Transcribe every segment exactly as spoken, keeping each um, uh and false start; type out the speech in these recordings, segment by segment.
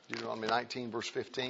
Deuteronomy nineteen, verse fifteen.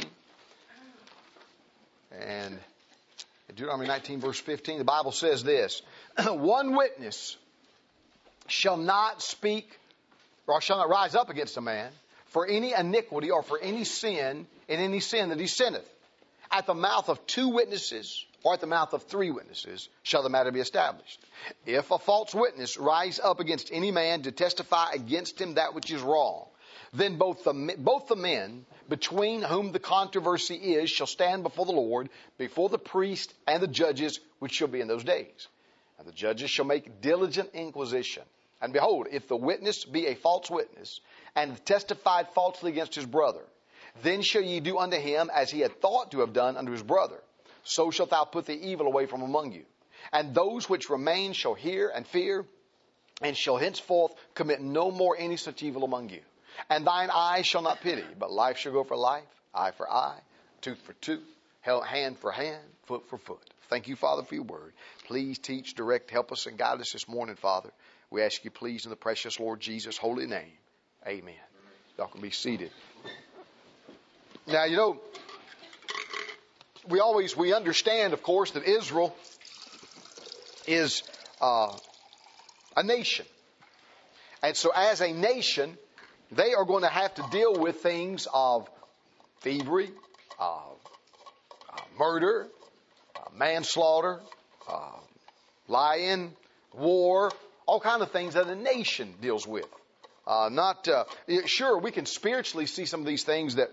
And in Deuteronomy nineteen, verse fifteen, the Bible says this: one witness shall not speak, or shall not rise up against a man for any iniquity or for any sin in any sin that he sinneth. At the mouth of two witnesses or at the mouth of three witnesses shall the matter be established. If a false witness rise up against any man to testify against him that which is wrong, then both the, both the men between whom the controversy is shall stand before the Lord, before the priest and the judges which shall be in those days. And the judges shall make diligent inquisition. And behold, if the witness be a false witness, and testified falsely against his brother, then shall ye do unto him as he had thought to have done unto his brother. So shalt thou put the evil away from among you. And those which remain shall hear and fear, and shall henceforth commit no more any such evil among you. And thine eye shall not pity, but life shall go for life, eye for eye, tooth for tooth, hand for hand, foot for foot. Thank you, Father, for your word. Please teach, direct, help us, and guide us this morning, Father. We ask you, please, in the precious Lord Jesus' holy name. Amen. Y'all can be seated. Now, you know, we always, we understand, of course, that Israel is uh, a nation. And so as a nation, they are going to have to deal with things of thievery, uh, uh, murder, uh, manslaughter, uh, lying, war, all kinds of things that a nation deals with. Uh, not uh, sure, we can spiritually see some of these things that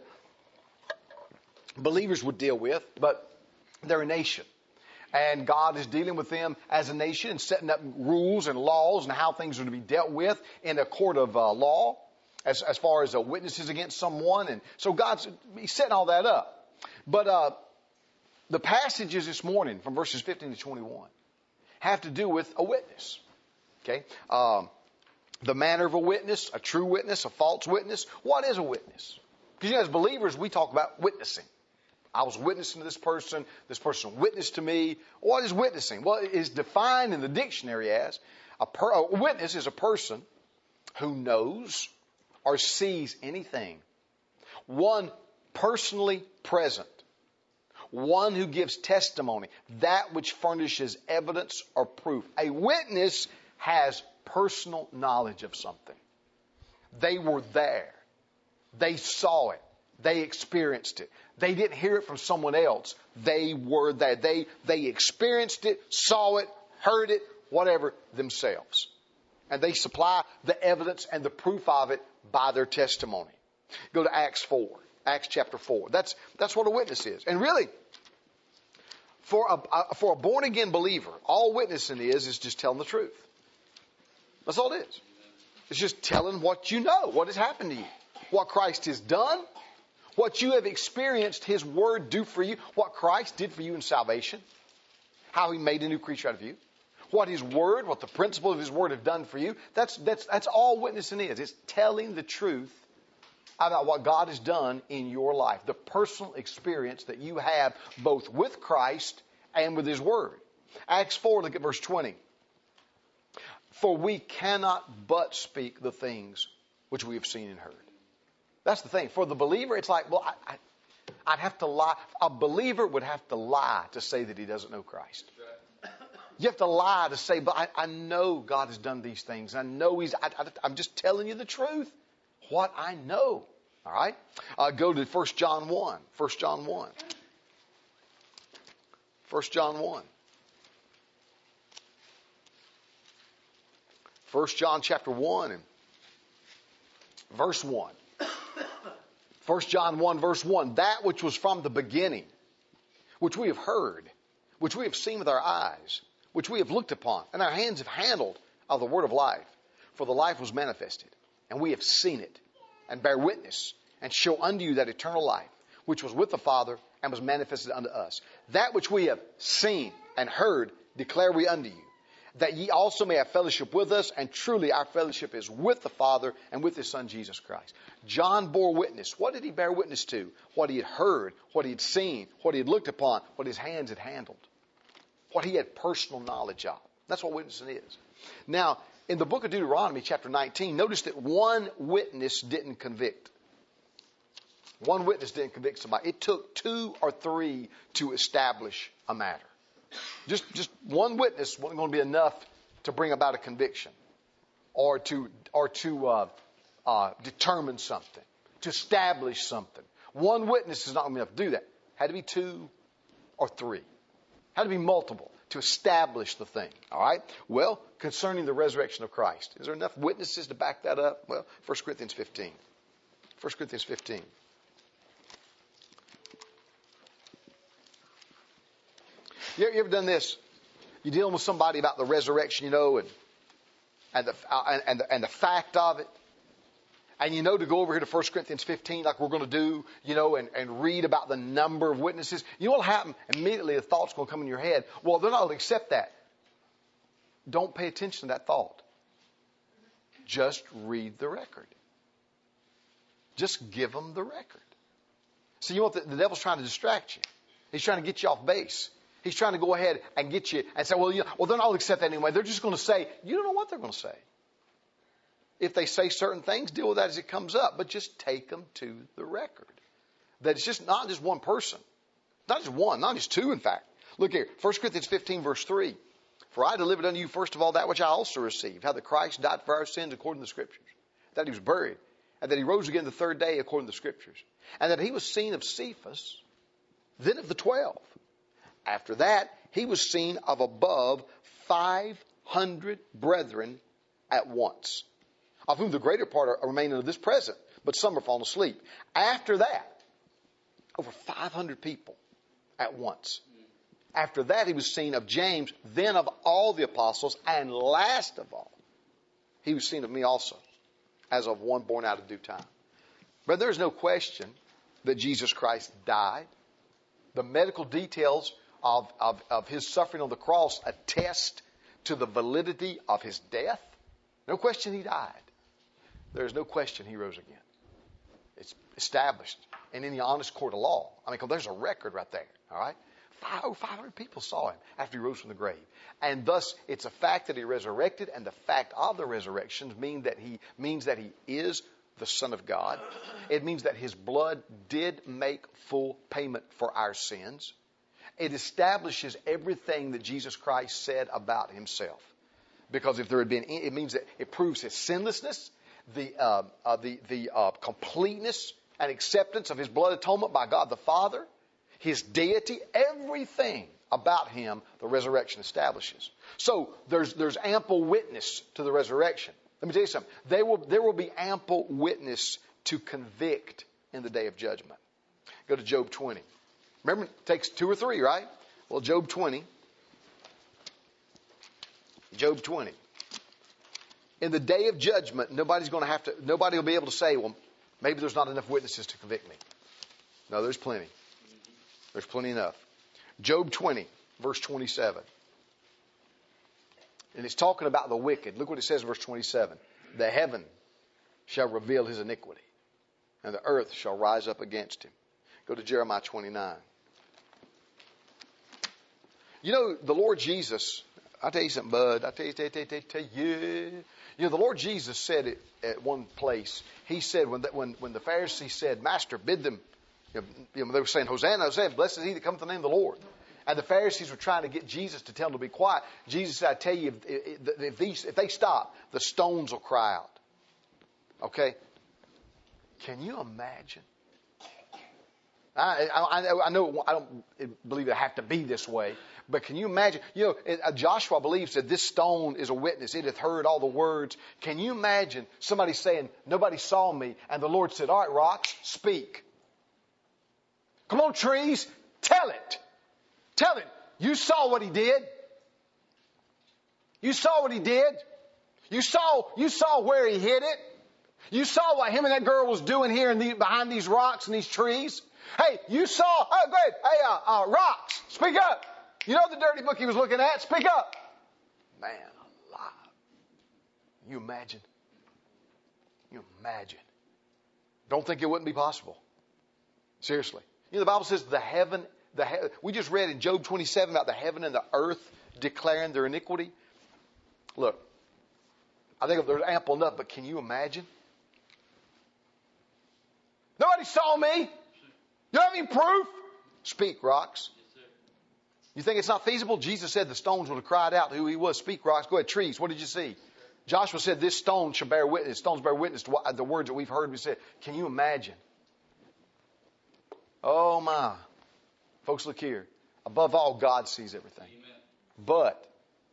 believers would deal with, but they're a nation. And God is dealing with them as a nation and setting up rules and laws and how things are to be dealt with in a court of uh, law as, as far as uh, witnesses against someone. And so God's he's setting all that up. But uh, the passages this morning from verses fifteen to twenty-one have to do with a witness. Okay? Um, the manner of a witness, a true witness, a false witness. What is a witness? Because you know, as believers, we talk about witnessing. I was witnessing to this person. This person witnessed to me. What is witnessing? Well, it is defined in the dictionary as a, per, a witness is a person who knows or sees anything. One personally present. One who gives testimony. That which furnishes evidence or proof. A witness has personal knowledge of something. They were there. They saw it. They experienced it. They didn't hear it from someone else. They were there. They, they experienced it, saw it, heard it, whatever, themselves. And they supply the evidence and the proof of it by their testimony. Go to Acts four. Acts chapter four. That's, that's what a witness is. And really, for a, for a born-again believer, all witnessing is, is just telling the truth. That's all it is. It's just telling what you know, what has happened to you. What Christ has done, what you have experienced His Word do for you, what Christ did for you in salvation, how He made a new creature out of you, what His Word, what the principle of His Word have done for you. That's, that's, that's all witnessing is. It's telling the truth about what God has done in your life, the personal experience that you have both with Christ and with His Word. Acts four, look at verse twenty. For we cannot but speak the things which we have seen and heard. That's the thing. For the believer, it's like, well, I, I, I'd have to lie. A believer would have to lie to say that he doesn't know Christ. You have to lie to say, but I, I know God has done these things. I know He's, I, I, I'm just telling you the truth. What I know. All right? Uh, go to First John one. First John one. First John one. First John chapter one and verse one. First John one verse one, that which was from the beginning, which we have heard, which we have seen with our eyes, which we have looked upon, and our hands have handled of the word of life. For the life was manifested, and we have seen it, and bear witness, and show unto you that eternal life, which was with the Father, and was manifested unto us. That which we have seen and heard declare we unto you, that ye also may have fellowship with us, and truly our fellowship is with the Father and with His Son Jesus Christ. John bore witness. What did he bear witness to? What he had heard, what he had seen, what he had looked upon, what his hands had handled, what he had personal knowledge of. That's what witnessing is. Now, in the book of Deuteronomy, chapter nineteen, notice that one witness didn't convict. One witness didn't convict somebody. It took two or three to establish a matter. Just, just one witness wasn't going to be enough to bring about a conviction or to, or to uh, uh, determine something, to establish something. One witness is not enough to do that. Had to be two or three. Had to be multiple to establish the thing. All right? Well, concerning the resurrection of Christ, is there enough witnesses to back that up? Well, First Corinthians fifteen. First Corinthians fifteen. You ever, you ever done this? You're dealing with somebody about the resurrection, you know, and and the and, and the, and the fact of it. And you know to go over here to First Corinthians fifteen like we're going to do, you know, and, and read about the number of witnesses. You know what will happen? Immediately the thought's going to come in your head. Well, they're not going to accept that. Don't pay attention to that thought. Just read the record. Just give them the record. See, you know what? The, the devil's trying to distract you. He's trying to get you off base. He's trying to go ahead and get you and say, well, you know, well, they're not going to accept that anyway. They're just going to say, you don't know what they're going to say. If they say certain things, deal with that as it comes up. But just take them to the record. That it's just not just one person. Not just one, not just two, in fact. Look here, First Corinthians fifteen, verse three. For I delivered unto you first of all that which I also received, how that Christ died for our sins according to the Scriptures, that he was buried, and that he rose again the third day according to the Scriptures, and that he was seen of Cephas, then of the twelve. After that, he was seen of above five hundred brethren at once, of whom the greater part are remaining of this present, but some are fallen asleep. After that, over five hundred people at once. After that, he was seen of James, then of all the apostles, and last of all, he was seen of me also, as of one born out of due time. But there's no question that Jesus Christ died. The medical details of, of, of his suffering on the cross attest to the validity of his death. No question he died. There's no question he rose again. It's established in any honest court of law. I mean, 'cause there's a record right there. All right? Five, oh, five hundred people saw him after he rose from the grave. And thus, it's a fact that he resurrected, and the fact of the resurrection mean that he, means that he is the Son of God. It means that his blood did make full payment for our sins. It establishes everything that Jesus Christ said about himself. Because if there had been, it means that it proves his sinlessness, the uh, uh, the the uh, completeness and acceptance of his blood atonement by God the Father, his deity, everything about him the resurrection establishes. So there's there's ample witness to the resurrection. Let me tell you something. They will there will be ample witness to convict in the day of judgment. Go to Job twenty. Remember, it takes two or three, right? Well, Job twenty. Job twenty. In the day of judgment, nobody's going to have to, nobody will be able to say, well, maybe there's not enough witnesses to convict me. No, there's plenty. There's plenty enough. Job twenty, verse twenty-seven. And it's talking about the wicked. Look what it says in verse twenty-seven. The heaven shall reveal his iniquity, and the earth shall rise up against him. Go to Jeremiah twenty-nine. You know, the Lord Jesus, I'll tell you something, bud. I'll tell you, tell you, tell you, tell you. You know, the Lord Jesus said it at one place. He said, when the, when, when the Pharisees said, Master, bid them, you know, you know, they were saying, Hosanna, Hosanna, blessed is he that cometh in the name of the Lord. And the Pharisees were trying to get Jesus to tell them to be quiet. Jesus said, I tell you, if, if, if, these, if they stop, the stones will cry out. Okay? Can you imagine? I, I, I know I don't believe it have to be this way, but can you imagine? You know, it, uh, Joshua believes that this stone is a witness. It hath heard all the words. Can you imagine somebody saying, nobody saw me, and the Lord said, all right, rocks, speak. Come on, trees, tell it. Tell it. You saw what he did. You saw what he did. You saw, you saw where he hid it. You saw what him and that girl was doing here in the, behind these rocks and these trees. Hey, you saw, oh, great, hey, uh, uh, rocks, speak up. You know the dirty book he was looking at, speak up. Man alive. You imagine? You imagine? Don't think it wouldn't be possible. Seriously. You know, the Bible says the heaven, the he- we just read in Job twenty-seven about the heaven and the earth declaring their iniquity. Look, I think there's ample enough, but can you imagine? Nobody saw me. You have any proof? Speak, rocks. You think it's not feasible? Jesus said the stones would have cried out who he was. Speak, rocks. Go ahead, trees. What did you see? Joshua said this stone shall bear witness. Stones bear witness to what, the words that we've heard. We said, can you imagine? Oh my. Folks, look here. Above all, God sees everything. Amen. But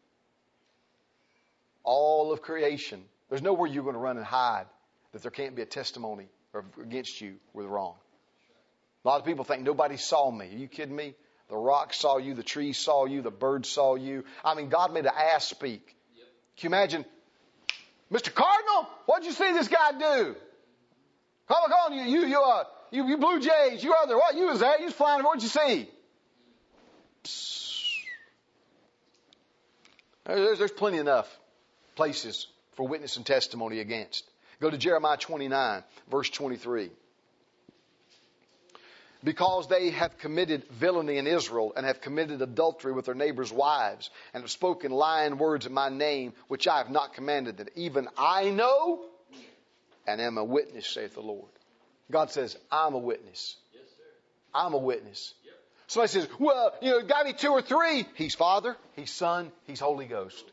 all of creation, there's nowhere you're going to run and hide that there can't be a testimony against you with wrong. A lot of people think nobody saw me. Are you kidding me? The rocks saw you, the trees saw you, the birds saw you. I mean, God made an ass speak. Yep. Can you imagine? Mister Cardinal, what'd you see this guy do? Come on, you, you, you, uh, you, you Blue Jays, you other, what, you was there, you was flying, what'd you see? Psst. There's, there's plenty enough places for witness and testimony against. Go to Jeremiah twenty-nine, verse twenty-three. Because they have committed villainy in Israel and have committed adultery with their neighbors' wives and have spoken lying words in my name, which I have not commanded, that even I know and am a witness, saith the Lord. God says, I'm a witness. Yes, sir. I'm a witness. Yep. Somebody says, well, you know, it got to be two or three. He's Father, He's Son, He's Holy Ghost.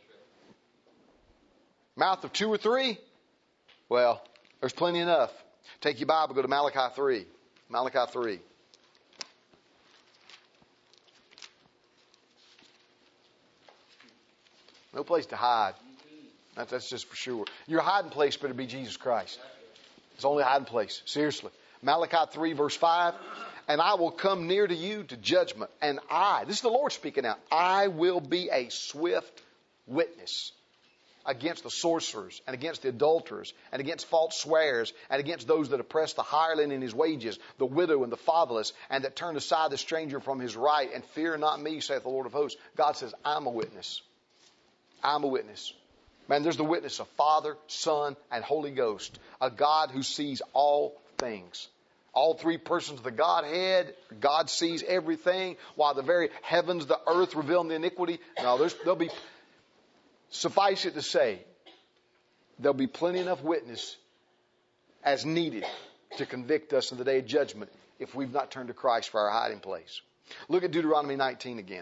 Mouth of two or three? Well, there's plenty enough. Take your Bible, go to Malachi three. Malachi three. No place to hide. That's, that's just for sure. Your hiding place better be Jesus Christ. It's only a hiding place. Seriously. Malachi three verse five. And I will come near to you to judgment. And I, this is the Lord speaking out, I will be a swift witness against the sorcerers and against the adulterers and against false swearers and against those that oppress the hireling in his wages, the widow and the fatherless, and that turn aside the stranger from his right, and fear not me, saith the Lord of hosts. God says, I'm a witness. I'm a witness. Man, there's the witness of Father, Son, and Holy Ghost, a God who sees all things. All three persons of the Godhead, God sees everything, while the very heavens, the earth revealing the iniquity. No, there's, there'll be... Suffice it to say, there'll be plenty enough witness as needed to convict us in the day of judgment if we've not turned to Christ for our hiding place. Look at Deuteronomy nineteen again.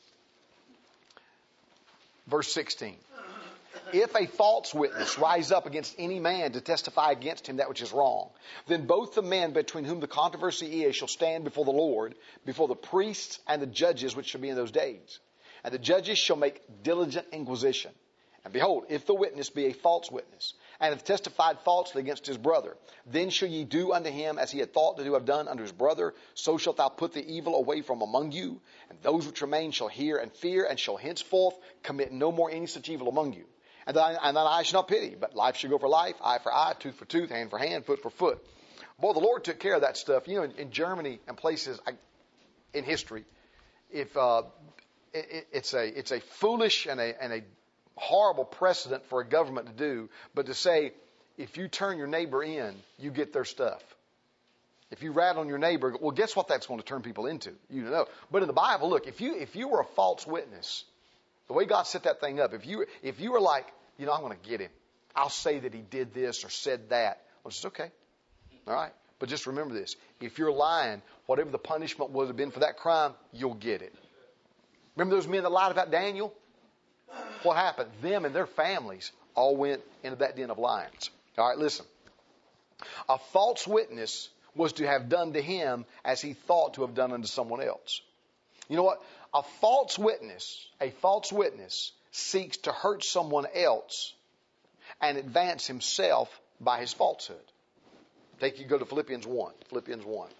Verse sixteen. If a false witness rise up against any man to testify against him that which is wrong, then both the men between whom the controversy is shall stand before the Lord, before the priests and the judges which shall be in those days. And the judges shall make diligent inquisition. And behold, if the witness be a false witness, and hath testified falsely against his brother, then shall ye do unto him as he had thought to have done unto his brother. So shalt thou put the evil away from among you. And those which remain shall hear and fear, and shall henceforth commit no more any such evil among you. And thine, and thine eye shall not pity, but life shall go for life, eye for eye, tooth for tooth, hand for hand, foot for foot. Boy, the Lord took care of that stuff. You know, in, in Germany and places I, in history, if... Uh, It, it's a it's a foolish and a and a horrible precedent for a government to do, but to say if you turn your neighbor in, you get their stuff. If you rat on your neighbor, well, guess what that's going to turn people into? You know. But in the Bible, look, if you if you were a false witness, the way God set that thing up, if you if you were like, you know, I'm going to get him, I'll say that he did this or said that. Well, it's okay, all right. But just remember this: if you're lying, whatever the punishment would have been for that crime, you'll get it. Remember those men that lied about Daniel? What happened? Them and their families all went into that den of lions. All right, listen. A false witness was to have done to him as he thought to have done unto someone else. You know what? A false witness, a false witness seeks to hurt someone else and advance himself by his falsehood. Take you go to Philippians one. Philippians one.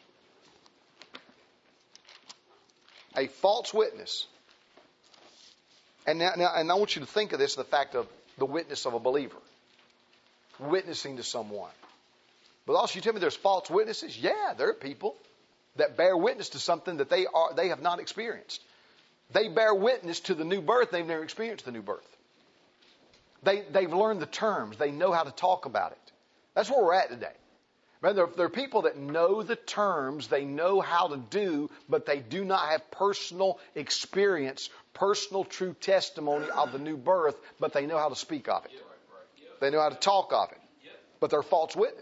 A false witness. And now, now, and I want you to think of this, the fact of the witness of a believer. Witnessing to someone. But also you tell me there's false witnesses? Yeah, there are people that bear witness to something that they are they have not experienced. They bear witness to the new birth. They've never experienced the new birth. They, they've learned the terms. They know how to talk about it. That's where we're at today. Man, there, there are people that know the terms, they know how to do, but they do not have personal experience, personal true testimony of the new birth, but they know how to speak of it. They know how to talk of it. But they're a false witness.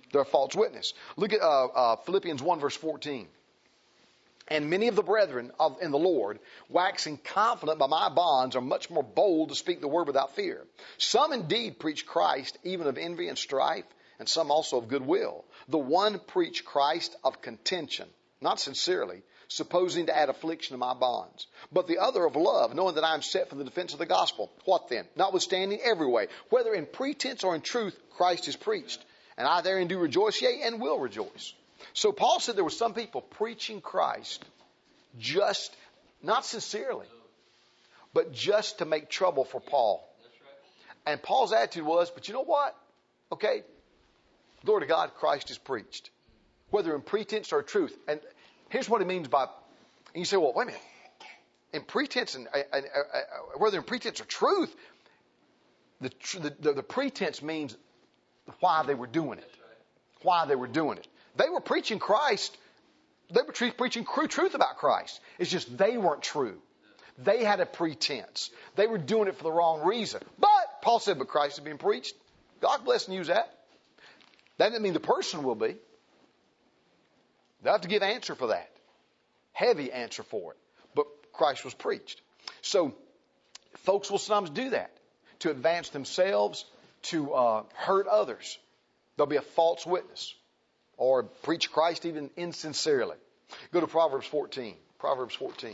They're a false witness. Look at uh, uh, Philippians one verse fourteen. And many of the brethren of, in the Lord, waxing confident by my bonds, are much more bold to speak the word without fear. Some indeed preach Christ, even of envy and strife, and some also of goodwill. The one preach Christ of contention, not sincerely, supposing to add affliction to my bonds. But the other of love, knowing that I am set for the defense of the gospel. What then? Notwithstanding every way, whether in pretense or in truth, Christ is preached. And I therein do rejoice, yea, and will rejoice. So Paul said there were some people preaching Christ just, not sincerely, but just to make trouble for Paul. And Paul's attitude was, but you know what? Okay, glory to God, Christ is preached. Whether in pretense or truth. And here's what he means by, and you say, well, wait a minute. In pretense, and, and, and uh, whether in pretense or truth, the, the, the pretense means why they were doing it. Why they were doing it. They were preaching Christ. They were tre- preaching true truth about Christ. It's just they weren't true. They had a pretense. They were doing it for the wrong reason. But, Paul said, but Christ is being preached. God bless and use that. That doesn't mean the person will be. They'll have to give answer for that. Heavy answer for it. But Christ was preached. So, folks will sometimes do that to advance themselves, to uh, hurt others. There'll be a false witness. Or preach Christ even insincerely. Go to Proverbs fourteen. Proverbs fourteen.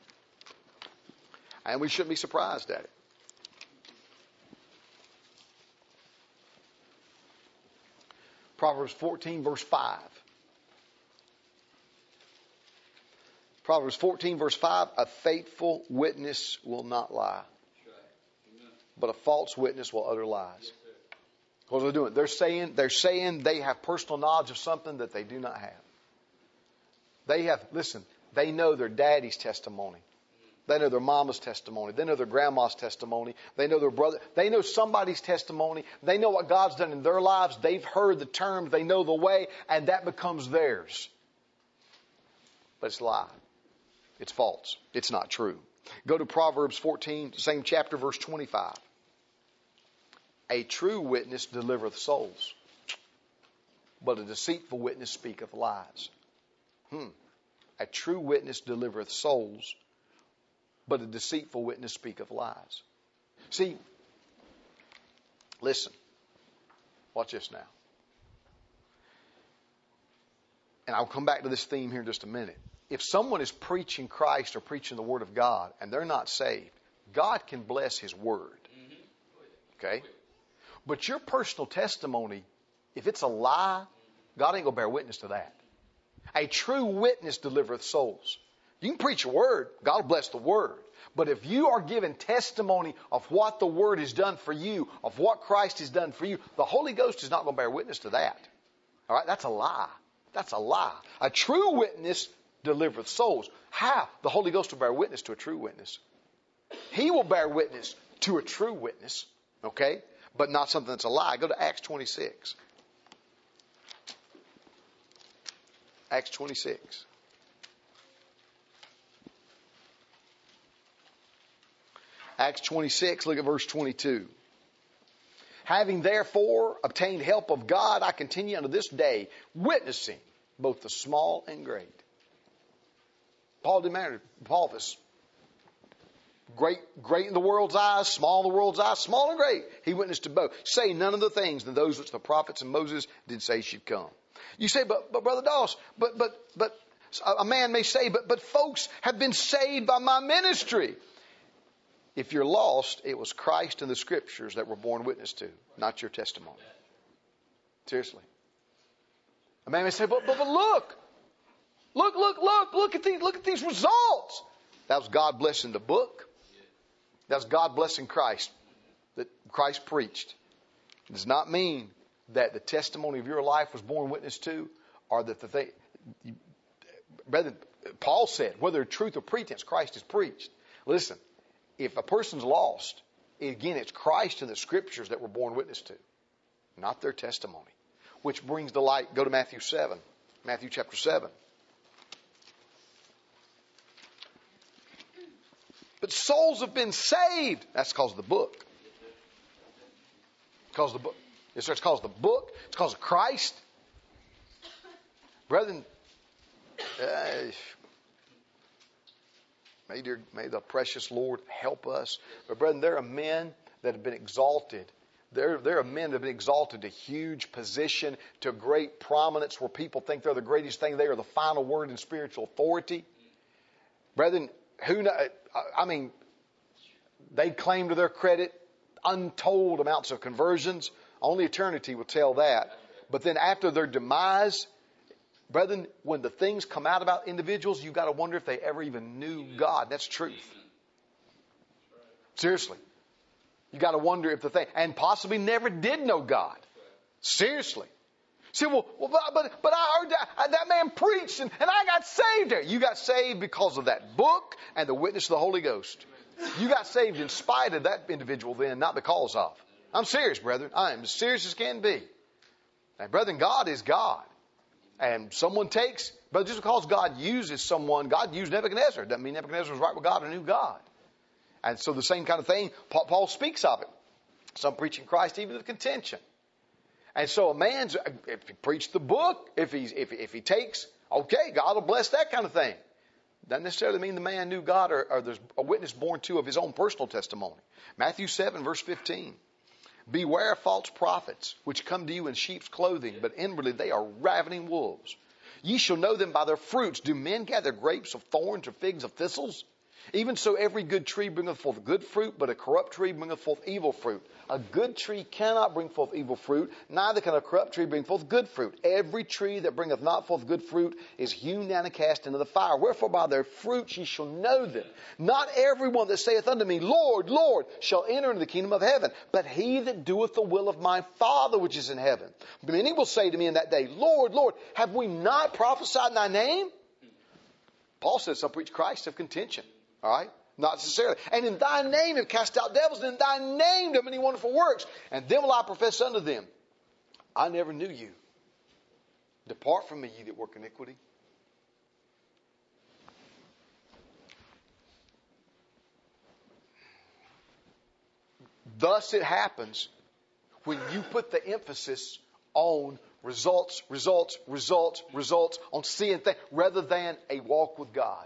And we shouldn't be surprised at it. Proverbs fourteen verse five. Proverbs fourteen verse five. A faithful witness will not lie. But a false witness will utter lies. What are they doing? They're saying, they're saying they have personal knowledge of something that they do not have. They have, listen, they know their daddy's testimony. They know their mama's testimony. They know their grandma's testimony. They know their brother. They know somebody's testimony. They know what God's done in their lives. They've heard the terms. They know the way, and that becomes theirs. But it's a lie. It's false. It's not true. Go to Proverbs fourteen, same chapter, verse twenty-five. A true witness delivereth souls, but a deceitful witness speaketh lies. Hmm. A true witness delivereth souls, but a deceitful witness speaketh lies. See, listen. Watch this now. And I'll come back to this theme here in just a minute. If someone is preaching Christ or preaching the Word of God and they're not saved, God can bless His Word. Okay? But your personal testimony, if it's a lie, God ain't going to bear witness to that. A true witness delivereth souls. You can preach a word. God will bless the word. But if you are giving testimony of what the Word has done for you, of what Christ has done for you, the Holy Ghost is not going to bear witness to that. All right? That's a lie. That's a lie. A true witness delivereth souls. How? The Holy Ghost will bear witness to a true witness. He will bear witness to a true witness. Okay? But not something that's a lie. Go to Acts twenty-six. Acts twenty-six. Acts twenty-six, look at verse twenty-two. Having therefore obtained help of God, I continue unto this day, witnessing both the small and great. Paul didn't matter. Paul was great, great in the world's eyes, small in the world's eyes, small and great. He witnessed to both. Say none of the things than those which the prophets and Moses did say should come. You say, but, but Brother Doss, but, but, but a man may say, but, but folks have been saved by my ministry. If you're lost, it was Christ and the Scriptures that were borne witness to, not your testimony. Seriously. A man may say, but, but, but look, look, look, look, look at these, look at these results. That was God blessing the book. That was God blessing Christ, that Christ preached. It does not mean that the testimony of your life was borne witness to, or that the thing, rather, Paul said, whether truth or pretense, Christ is preached. Listen, if a person's lost, again, it's Christ and the Scriptures that were borne witness to, not their testimony. Which brings to light, go to Matthew seven, Matthew chapter seven. But souls have been saved. That's because of the book. Because of the book. Yes, sir, it's because of the book. It's because of Christ. Brethren, uh, may, dear, may the precious Lord help us. But brethren, there are men that have been exalted. There, there are men that have been exalted to huge position, to great prominence, where people think they're the greatest thing. They are the final word in spiritual authority. Brethren, who know, I mean, they claim to their credit untold amounts of conversions. Only eternity will tell that. But then after their demise, brethren, when the things come out about individuals, you've got to wonder if they ever even knew God. That's truth. Seriously. You got to wonder if the thing, and possibly never did know God. Seriously. See, well, well but, but I heard that, that man preached and, and I got saved there. You got saved because of that book and the witness of the Holy Ghost. You got saved in spite of that individual then, not because of. I'm serious, brethren. I am as serious as can be. And brethren, God is God. And someone takes, but just because God uses someone, God used Nebuchadnezzar. Doesn't mean Nebuchadnezzar was right with God or knew God. And so the same kind of thing, Paul speaks of it. Some preaching Christ even of contention. And so a man's, if he preached the book, if he's, if, if he takes, okay, God will bless that kind of thing. Doesn't necessarily mean the man knew God or, or there's a witness born to of his own personal testimony. Matthew seven, verse fifteen. Beware of false prophets, which come to you in sheep's clothing, but inwardly they are ravening wolves. Ye shall know them by their fruits. Do men gather grapes of thorns or figs of thistles? Even so, every good tree bringeth forth good fruit, but a corrupt tree bringeth forth evil fruit. A good tree cannot bring forth evil fruit, neither can a corrupt tree bring forth good fruit. Every tree that bringeth not forth good fruit is hewn down and cast into the fire. Wherefore by their fruits ye shall know them. Not every one that saith unto me, Lord, Lord, shall enter into the kingdom of heaven, but he that doeth the will of my Father which is in heaven. Many will say to me in that day, Lord, Lord, have we not prophesied in thy name? Paul says, some preach Christ of contention. All right? Not necessarily. And in thy name have cast out devils, and in thy name done many wonderful works. And then will I profess unto them, I never knew you. Depart from me, ye that work iniquity. Thus it happens when you put the emphasis on results, results, results, results, on seeing things, rather than a walk with God.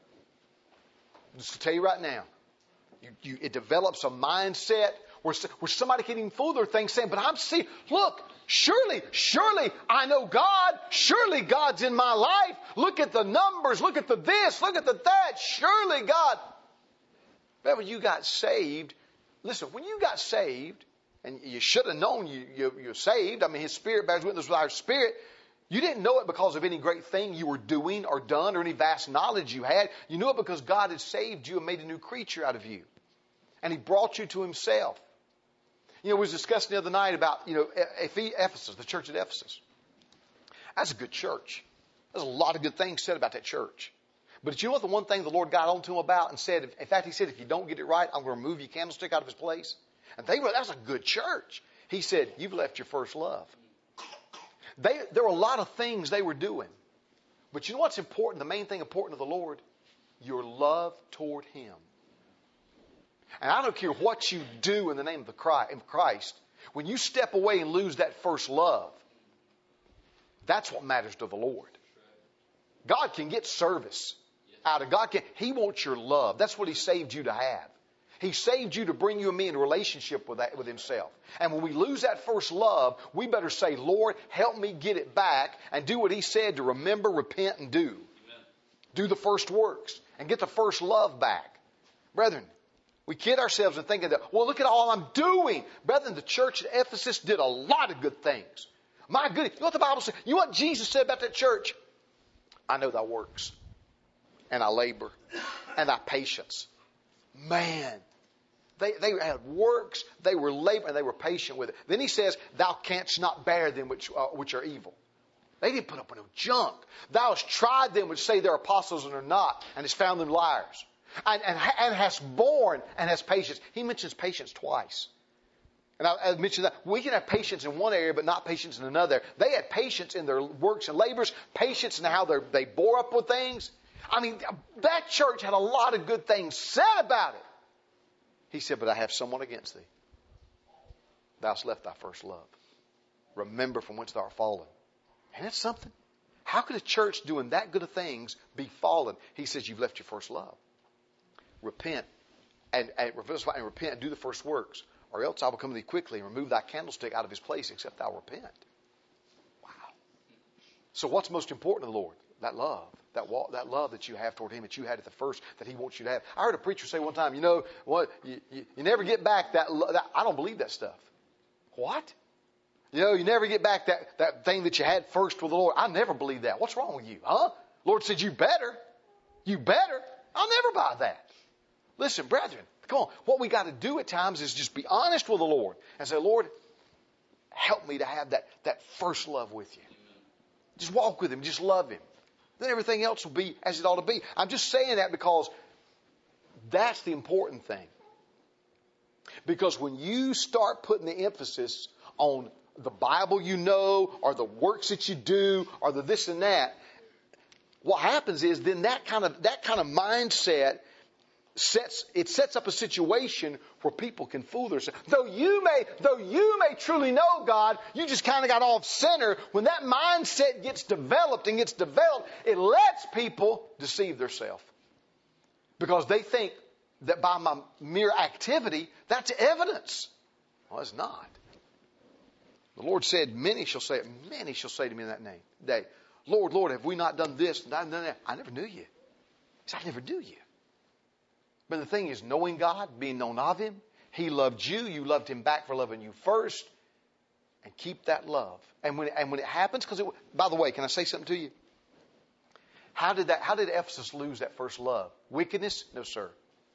Just to tell you right now, you, you, it develops a mindset where, where somebody can even fool their things saying, but I'm seeing, look, surely, surely I know God. Surely God's in my life. Look at the numbers. Look at the this. Look at the that. Surely God. But when you got saved, listen, when you got saved, and you should have known you, you, you're saved. I mean, His Spirit bears witness with our spirit. You didn't know it because of any great thing you were doing or done or any vast knowledge you had. You knew it because God had saved you and made a new creature out of you. And He brought you to Himself. You know, we was discussing the other night about, you know, Ephesus, the church at Ephesus. That's a good church. There's a lot of good things said about that church. But you know what the one thing the Lord got on to him about and said, in fact, He said, if you don't get it right, I'm going to remove your candlestick out of its place. And they were, that's a good church. He said, you've left your first love. They, there were a lot of things they were doing. But you know what's important? The main thing important to the Lord? Your love toward Him. And I don't care what you do in the name of the Christ. When you step away and lose that first love, that's what matters to the Lord. God can get service out of God. Can, he wants your love. That's what He saved you to have. He saved you to bring you and me in a relationship with that, with Himself. And when we lose that first love, we better say, Lord, help me get it back and do what He said to remember, repent, and do. Amen. Do the first works and get the first love back. Brethren, we kid ourselves and thinking that, well, look at all I'm doing. Brethren, the church at Ephesus did a lot of good things. My goodness, you know what the Bible says? You know what Jesus said about that church? I know thy works, and I labor, and thy patience. Man, they, they had works, they were laboring, and they were patient with it. Then He says, thou canst not bear them which, uh, which are evil. They didn't put up with no junk. Thou hast tried them which say they're apostles and are not, and hast found them liars. And, and, and hast borne and has patience. He mentions patience twice. And I, I mentioned that we can have patience in one area, but not patience in another. They had patience in their works and labors, patience in how they bore up with things. I mean, that church had a lot of good things said about it. He said, but I have someone against thee. Thou hast left thy first love. Remember from whence thou art fallen. And that's something. How could a church doing that good of things be fallen? He says, you've left your first love. Repent and, and, and repent and do the first works, or else I will come to thee quickly and remove thy candlestick out of his place, except thou repent. Wow. So what's most important to the Lord? That love. That walk, that love that you have toward him, that you had at the first, that he wants you to have. I heard a preacher say one time, you know, what, you, you, you never get back that, lo- that. I don't believe that stuff. What? You know, you never get back that, that thing that you had first with the Lord. I never believe that. What's wrong with you? Huh? Lord said, you better. You better. I'll never buy that. Listen, brethren, come on. What we got to do at times is just be honest with the Lord and say, Lord, help me to have that, that first love with you. Just walk with him. Just love him. Then everything else will be as it ought to be. I'm just saying that because that's the important thing. Because when you start putting the emphasis on the Bible you know, or the works that you do, or the this and that, what happens is then that kind of that kind of mindset sets it sets up a situation where people can fool themselves. Though you may, though you may truly know God, you just kind of got off center. When that mindset gets developed and gets developed, it lets people deceive themselves. Because they think that by my mere activity, that's evidence. Well, it's not. The Lord said, many shall say, many shall say to me in that name, day, Lord, Lord, have we not done this and done that? I never knew you. He said, I never knew you. But the thing is, knowing God, being known of him, he loved you, you loved him back for loving you first, and keep that love. And when, and when it happens, because by the way, can I say something to you? How did that, how did Ephesus lose that first love? Wickedness? No, sir.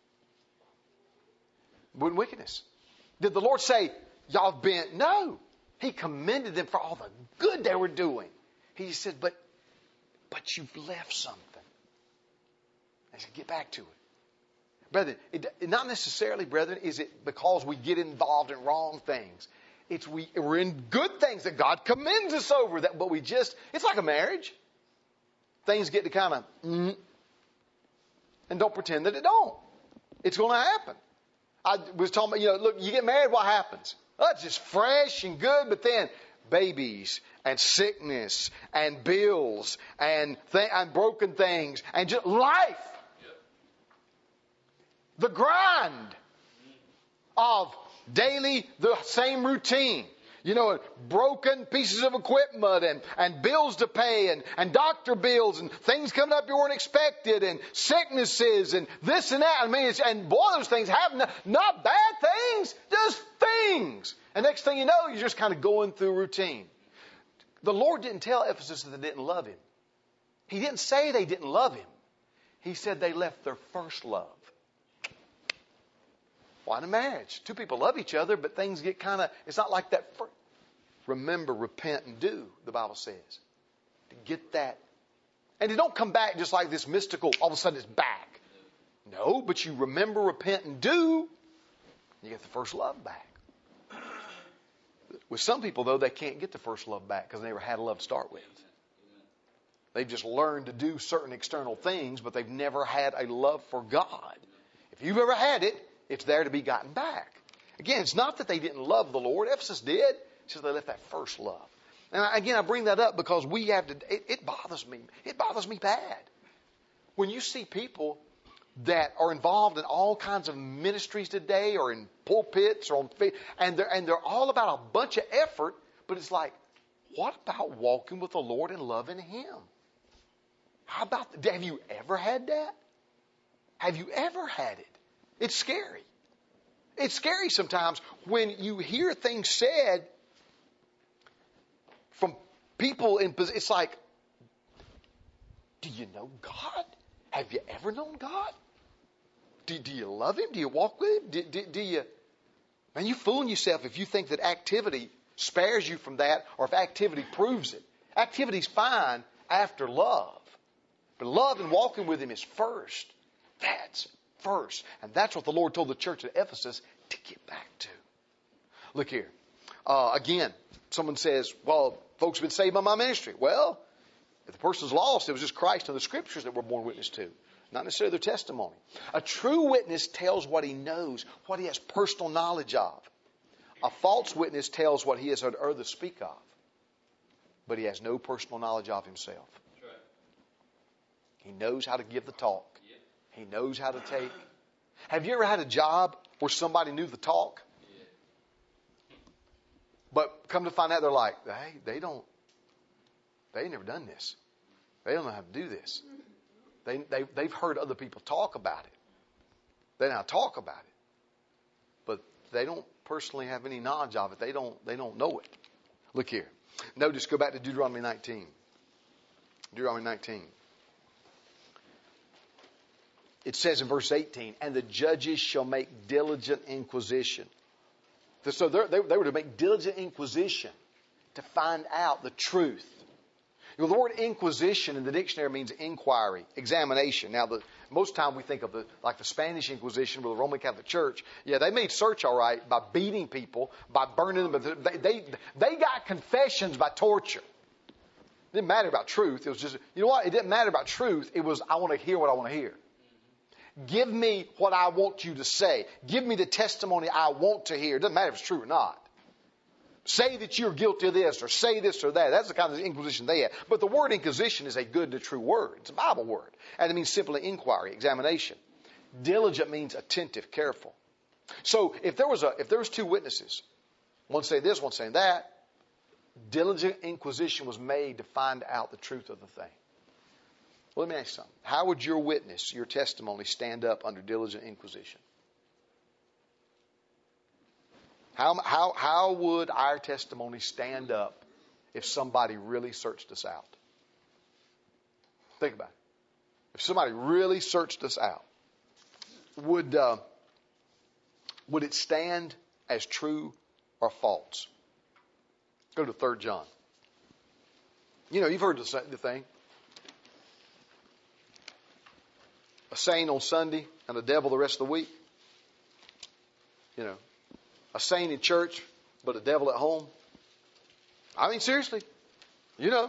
When wickedness. Did the Lord say, y'all have been? No. He commended them for all the good they were doing. He just said, but, but you've left something. I said, get back to it. Brethren, it, not necessarily, brethren, is it because we get involved in wrong things. It's we, we're in good things that God commends us over. That, but we just, it's like a marriage. Things get to kind of, mm, and don't pretend that it don't. It's going to happen. I was talking about, you know, look, you get married, what happens? Oh, it's just fresh and good, but then babies and sickness and bills and, th- and broken things and just life. The grind of daily, the same routine. You know, broken pieces of equipment and, and bills to pay and, and doctor bills and things coming up you weren't expected and sicknesses and this and that. I mean, it's, and boy, those things happen. Not, not bad things, just things. And next thing you know, you're just kind of going through routine. The Lord didn't tell Ephesus that they didn't love him. He didn't say they didn't love him. He said they left their first love. Why in a marriage? Two people love each other, but things get kind of, it's not like that. For, remember, repent, and do, the Bible says. To get that. And it don't come back just like this mystical, all of a sudden it's back. No, but you remember, repent, and do, you get the first love back. With some people, though, they can't get the first love back because they never had a love to start with. They've just learned to do certain external things, but they've never had a love for God. If you've ever had it, it's there to be gotten back. Again, it's not that they didn't love the Lord. Ephesus did. It's just they left that first love. And again, I bring that up because we have to, it, it bothers me. It bothers me bad. When you see people that are involved in all kinds of ministries today or in pulpits or on, and they're, and they're all about a bunch of effort, but it's like, what about walking with the Lord and loving him? How about, have you ever had that? Have you ever had it? It's scary. It's scary sometimes when you hear things said from people in position. It's like, do you know God? Have you ever known God? Do, do you love him? Do you walk with him? Do, do, do you? Man, you're fooling yourself if you think that activity spares you from that or if activity proves it. Activity's fine after love. But love and walking with him is first. That's first. And that's what the Lord told the church at Ephesus to get back to. Look here. Uh, again, someone says, well, folks have been saved by my ministry. Well, if the person's lost, it was just Christ and the Scriptures that we're born witness to. Not necessarily their testimony. A true witness tells what he knows, what he has personal knowledge of. A false witness tells what he has heard others speak of. but he has no personal knowledge of himself. He knows how to give the talk. He knows how to take. Have you ever had a job where somebody knew the talk? But come to find out, they're like, hey, they don't, they ain't never done this. They don't know how to do this. They, they, they've heard other people talk about it. They know how to talk about it. But they don't personally have any knowledge of it. They don't, they don't know it. Look here. Notice, go back to Deuteronomy nineteen. Deuteronomy nineteen. It says in verse eighteen, and the judges shall make diligent inquisition. So they, they were to make diligent inquisition to find out the truth. You know, the word inquisition in the dictionary means inquiry, examination. Now, the, most time we think of the like the Spanish Inquisition with the Roman Catholic Church. Yeah, they made search all right by beating people, by burning them. But they, they, they got confessions by torture. It didn't matter about truth. It was just, you know what? It didn't matter about truth. It was, I want to hear what I want to hear. Give me what I want you to say. Give me the testimony I want to hear. It doesn't matter if it's true or not. Say that you're guilty of this or say this or that. That's the kind of inquisition they had. But the word inquisition is a good and true word. It's a Bible word. And it means simply inquiry, examination. Diligent means attentive, careful. So if there was a, if there was two witnesses, one saying this, one saying that, diligent inquisition was made to find out the truth of the thing. Well, let me ask you something. How would your witness, your testimony, stand up under diligent inquisition? How, how, how would our testimony stand up if somebody really searched us out? Think about it. If somebody really searched us out, would, uh, would it stand as true or false? Go to Third John. You know, you've heard the, the thing. A saint on Sunday and a devil the rest of the week. You know, a saint in church, but a devil at home. I mean, seriously, you know,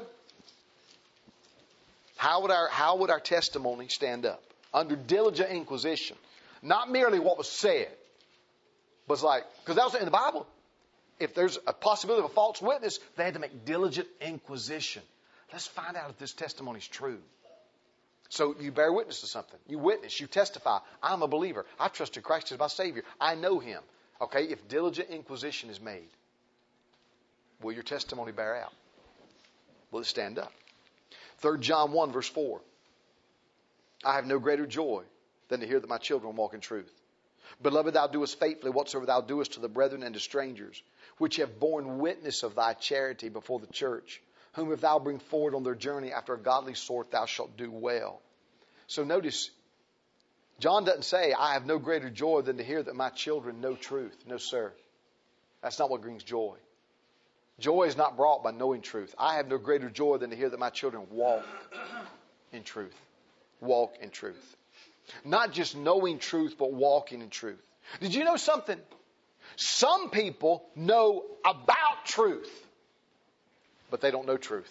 how would our how would our testimony stand up under diligent inquisition? Not merely what was said, but it's like, because that was in the Bible. If there's a possibility of a false witness, they had to make diligent inquisition. Let's find out if this testimony is true. So you bear witness to something. You witness. You testify. I'm a believer. I trusted Christ as my Savior. I know Him. Okay, if diligent inquisition is made, will your testimony bear out? Will it stand up? Third John one verse four. I have no greater joy than to hear that my children walk in truth. Beloved, thou doest faithfully whatsoever thou doest to the brethren and to strangers, which have borne witness of thy charity before the church, whom if thou bring forward on their journey after a godly sort, thou shalt do well. So notice, John doesn't say, I have no greater joy than to hear that my children know truth. No, sir. That's not what brings joy. Joy is not brought by knowing truth. I have no greater joy than to hear that my children walk in truth. Walk in truth. Not just knowing truth, but walking in truth. Did you know something? Some people know about truth, but they don't know truth.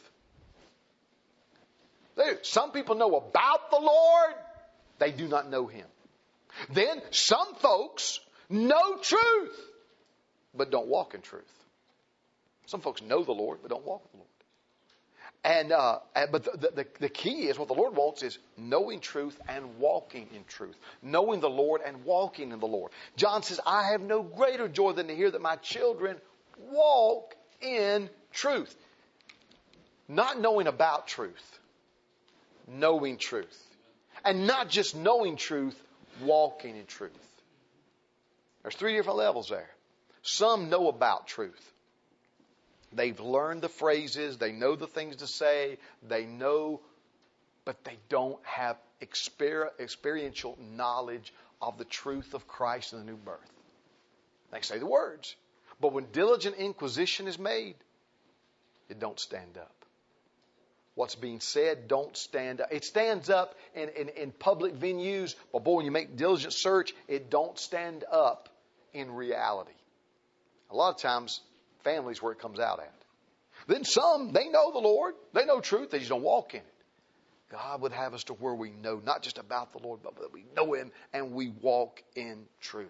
They, some people know about the Lord, they do not know Him. Then some folks know truth, but don't walk in truth. Some folks know the Lord, but don't walk with the Lord. And, uh, but the, the, the key is what the Lord wants is knowing truth and walking in truth. Knowing the Lord and walking in the Lord. John says, I have no greater joy than to hear that my children walk in truth. Not knowing about truth. Knowing truth. And not just knowing truth, walking in truth. There's three different levels there. Some know about truth. They've learned the phrases. They know the things to say. They know, but they don't have exper- experiential knowledge of the truth of Christ and the new birth. They say the words. But when diligent inquisition is made, it don't stand up. What's being said don't stand up. It stands up in, in, in public venues, but boy, when you make diligent search, it don't stand up in reality. A lot of times, families where it comes out at. Then some, they know the Lord. They know truth. They just don't walk in it. God would have us to where we know not just about the Lord, but that we know Him and we walk in truth.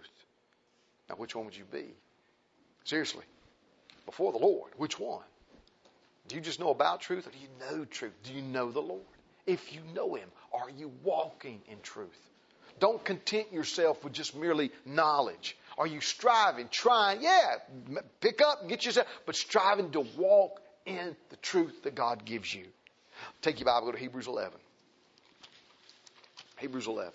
Now, which one would you be? Seriously. Before the Lord, which one? Do you just know about truth, or do you know truth? Do you know the Lord? If you know Him, are you walking in truth? Don't content yourself with just merely knowledge. Are you striving, trying? Yeah, pick up and get yourself, but striving to walk in the truth that God gives you. Take your Bible, go to Hebrews eleven. Hebrews eleven.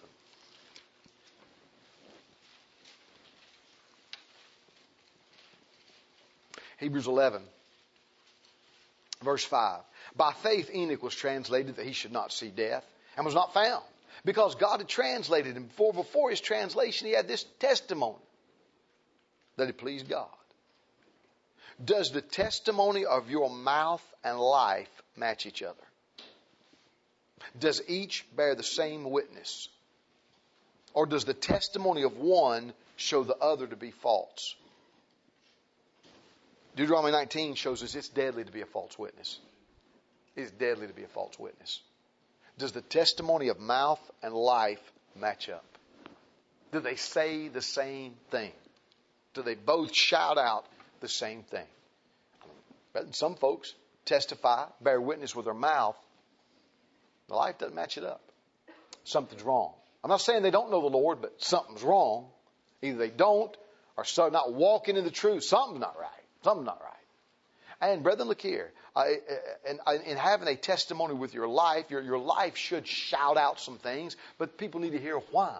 Hebrews eleven, verse five. By faith Enoch was translated that he should not see death, and was not found, because God had translated him. Before, before his translation, he had this testimony that it pleased God. Does the testimony of your mouth and life match each other? Does each bear the same witness? Or does the testimony of one show the other to be false? Deuteronomy nineteen shows us it's deadly to be a false witness. It is deadly to be a false witness. Does the testimony of mouth and life match up? Do they say the same thing? Do they both shout out the same thing? But some folks testify, bear witness with their mouth. The life doesn't match it up. Something's wrong. I'm not saying they don't know the Lord, but something's wrong. Either they don't, or so not walking in the truth. Something's not right. Something's not right. And brethren, look here. I, and in having a testimony with your life, your, your life should shout out some things, but people need to hear why.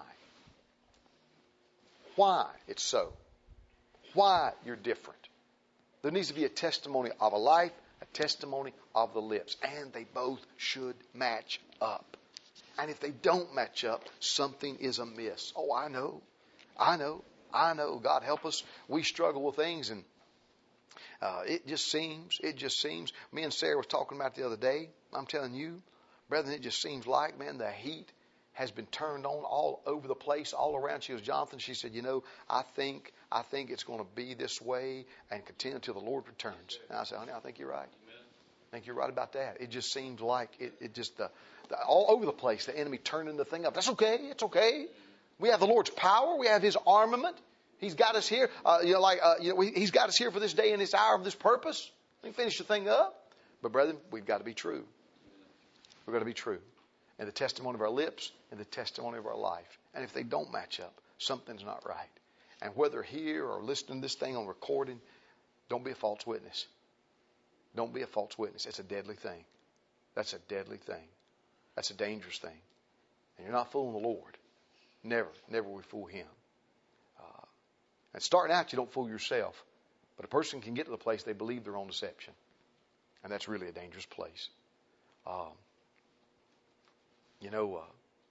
Why it's so. Why you're different. There needs to be a testimony of a life, a testimony of the lips. And they both should match up. And if they don't match up, something is amiss. Oh, I know. I know. I know. God help us. We struggle with things, and uh, it just seems, it just seems. Me and Sarah was talking about it the other day. I'm telling you, brethren, it just seems like, man, the heat has been turned on all over the place, all around. She was Jonathan. She said, you know, I think, I think it's going to be this way and continue until the Lord returns. And I said, honey, I think you're right. I think you're right about that. It just seems like it, it just, the, the, all over the place, the enemy turning the thing up. That's okay. It's okay. We have the Lord's power. We have His armament. He's got us here. Uh, you know, like, uh, you know, we, He's got us here for this day and this hour of this purpose. We can finish the thing up. But brethren, we've got to be true. We've got to be true. And the testimony of our lips and the testimony of our life. And if they don't match up, something's not right. And whether here or listening to this thing on recording, don't be a false witness. Don't be a false witness. It's a deadly thing. That's a deadly thing. That's a dangerous thing. And you're not fooling the Lord. Never, never will we fool Him. Uh, and starting out, you don't fool yourself. But a person can get to the place they believe their own deception. And that's really a dangerous place. Um, you know, uh,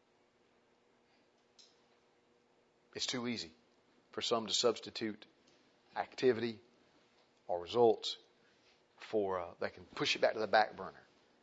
it's too easy for some to substitute activity or results for, uh, they can push it back to the back burner.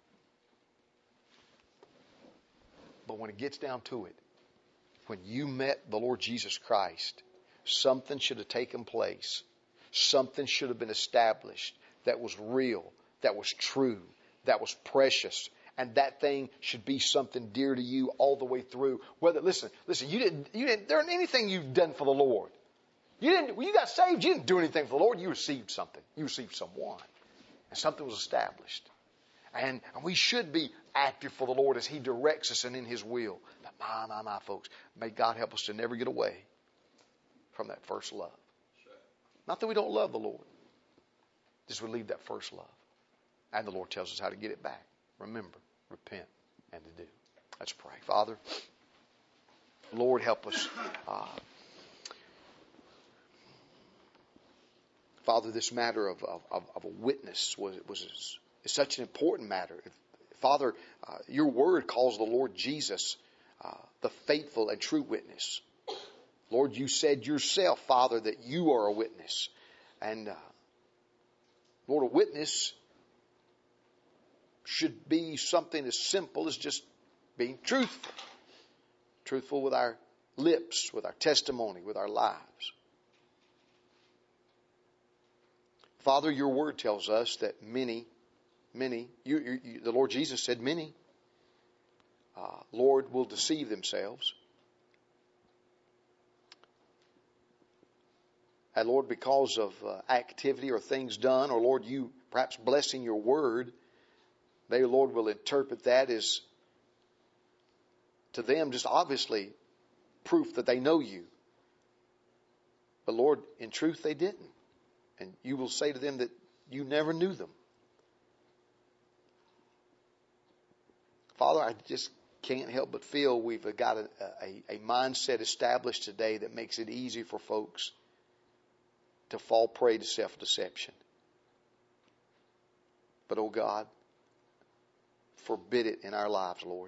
But when it gets down to it, when you met the Lord Jesus Christ, something should have taken place. Something should have been established that was real, that was true, that was precious. And that thing should be something dear to you all the way through. Whether, listen, listen, you didn't, you didn't, there isn't anything you've done for the Lord. You didn't, when you got saved, you didn't do anything for the Lord. You received something. You received someone. And something was established. And we should be active for the Lord as He directs us and in His will. But my, my, my, folks, may God help us to never get away from that first love. Not that we don't love the Lord. Just we leave that first love. And the Lord tells us how to get it back. Remember, repent, and to do. Let's pray. Father, Lord, help us. Uh, Father, this matter of, of, of a witness was, was is such an important matter. Father, uh, your word calls the Lord Jesus uh, the faithful and true witness. Lord, you said yourself, Father, that you are a witness. And, uh, Lord, a witness should be something as simple as just being truthful. Truthful with our lips, with our testimony, with our lives. Father, your word tells us that many, many, you, you, you, the Lord Jesus said many, uh, Lord, will deceive themselves. And Lord, because of uh, activity or things done, or Lord, you perhaps blessing your word, they, Lord, will interpret that as to them just obviously proof that they know you. But Lord, in truth they didn't. And you will say to them that you never knew them. Father, I just can't help but feel we've got a, a, a mindset established today that makes it easy for folks to fall prey to self-deception. But, oh God, forbid it in our lives, Lord.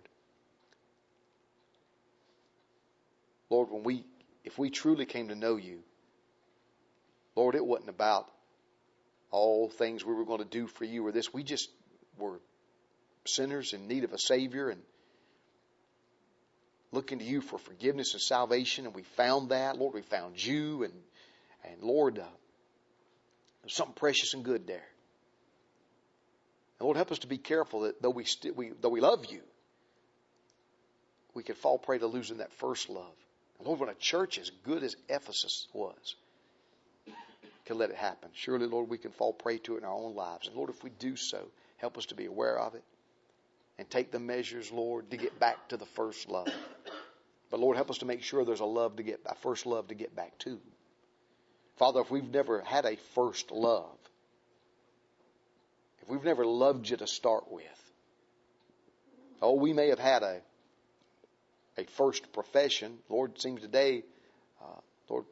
Lord, when we, if we truly came to know you, Lord, it wasn't about all things we were going to do for you or this. We just were sinners in need of a Savior and looking to you for forgiveness and salvation. And we found that. Lord, we found you. And, and Lord, uh, there's something precious and good there. And Lord, help us to be careful that though we, st- we, though we love you, we could fall prey to losing that first love. And Lord, when a church as good as Ephesus was can let it happen, surely, Lord, we can fall prey to it in our own lives. And Lord, if we do so, help us to be aware of it and take the measures, Lord, to get back to the first love. But Lord, help us to make sure there's a love to get, a first love to get back to. Father, if we've never had a first love, if we've never loved you to start with, oh, we may have had a a first profession. Lord, it seems today, uh, Lord,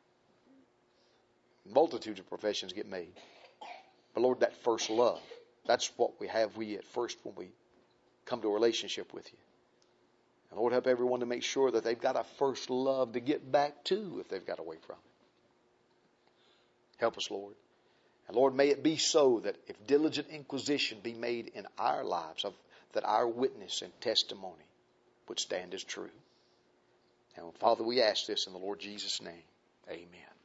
multitudes of professions get made. But Lord, that first love, that's what we have we at first when we come to a relationship with you. And Lord, help everyone to make sure that they've got a first love to get back to if they've got away from it. Help us, Lord. And Lord, may it be so that if diligent inquisition be made in our lives, of, that our witness and testimony would stand as true. And Father, we ask this in the Lord Jesus' name. Amen.